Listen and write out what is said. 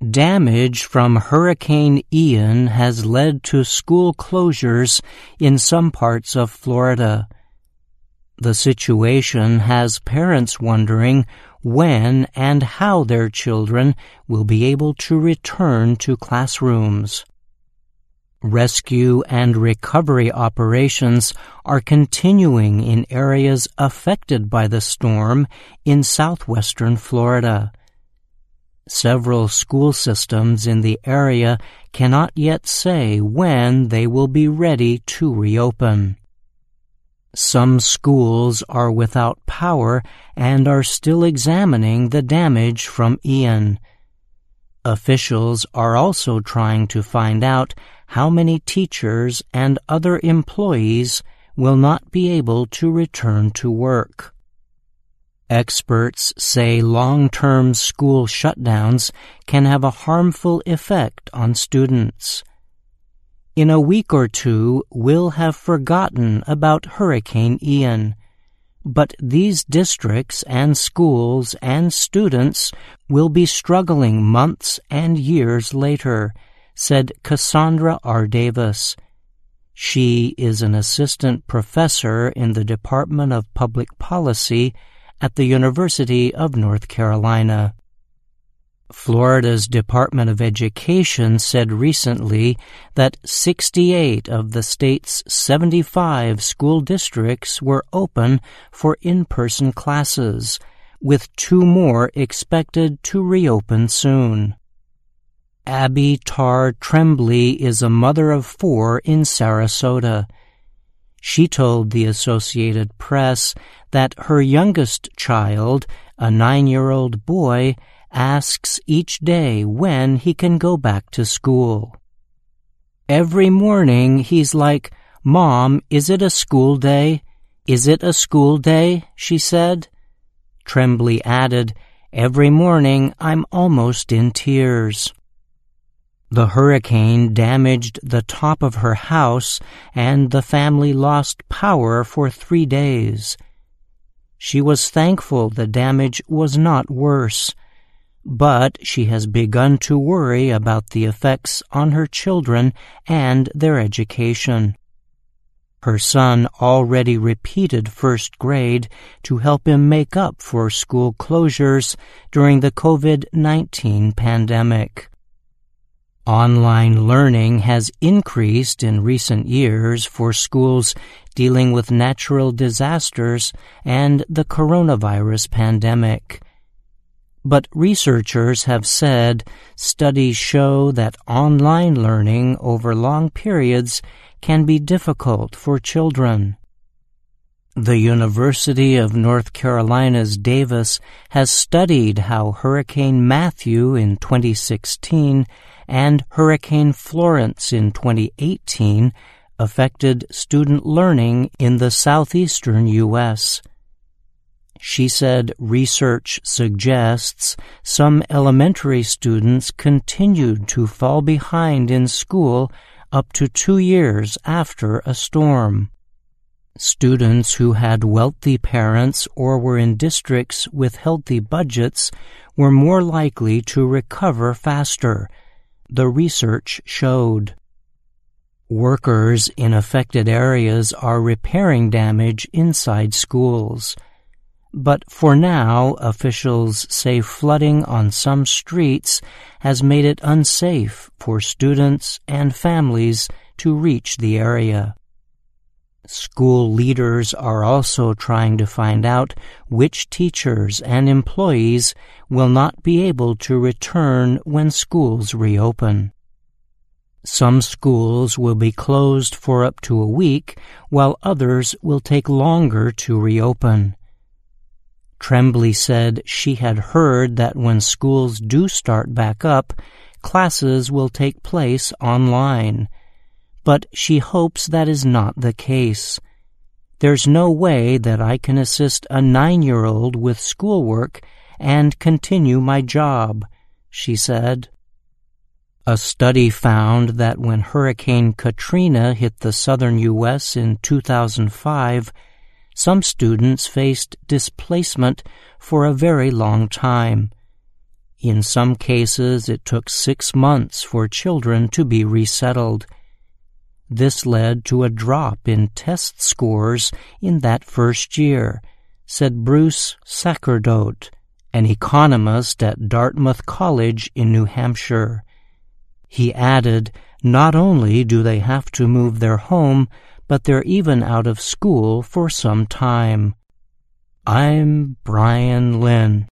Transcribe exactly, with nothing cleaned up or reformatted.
Damage from Hurricane Ian has led to school closures in some parts of Florida. The situation has parents wondering when and how their children will be able to return to classrooms. Rescue and recovery operations are continuing in areas affected by the storm in southwestern Florida. Several school systems in the area cannot yet say when they will be ready to reopen. Some schools are without power and are still examining the damage from Ian. Officials are also trying to find out how many teachers and other employees will not be able to return to work. Experts say long-term school shutdowns can have a harmful effect on students. In a week or two, we'll have forgotten about Hurricane Ian, but these districts and schools and students will be struggling months and years later, said Cassandra R. Davis. She is an assistant professor in the Department of Public Policy at the University of North Carolina. Florida's Department of Education said recently that sixty-eight of the state's seventy-five school districts were open for in-person classes, with two more expected to reopen soon. Abby Tarr Tremblay is a mother of four in Sarasota. She told the Associated Press that her youngest child, a nine-year-old boy, asks each day when he can go back to school. Every morning he's like, "Mom, is it a school day? Is it a school day?" she said. Tremblay added, "Every morning I'm almost in tears." The hurricane damaged the top of her house, and the family lost power for three days. She was thankful the damage was not worse, but she has begun to worry about the effects on her children and their education. Her son already repeated first grade to help him make up for school closures during the COVID nineteen pandemic. Online learning has increased in recent years for schools dealing with natural disasters and the coronavirus pandemic. But researchers have said studies show that online learning over long periods can be difficult for children. The University of North Carolina's Davis has studied how Hurricane Matthew in twenty sixteen and Hurricane Florence in twenty eighteen affected student learning in the southeastern U S She said research suggests some elementary students continued to fall behind in school up to two years after a storm. Students who had wealthy parents or were in districts with healthy budgets were more likely to recover faster, the research showed. Workers in affected areas are repairing damage inside schools. But for now, officials say flooding on some streets has made it unsafe for students and families to reach the area. School leaders are also trying to find out which teachers and employees will not be able to return when schools reopen. Some schools will be closed for up to a week, while others will take longer to reopen. Tremblay said she had heard that when schools do start back up, classes will take place online. But she hopes that is not the case. "There's no way that I can assist a nine-year-old with schoolwork and continue my job," she said. A study found that when Hurricane Katrina hit the southern U S in two thousand five, some students faced displacement for a very long time. In some cases, it took six months for children to be resettled. This led to a drop in test scores in that first year, said Bruce Sacerdote, an economist at Dartmouth College in New Hampshire. He added, not only do they have to move their home, but they're even out of school for some time. I'm Brian Lynn.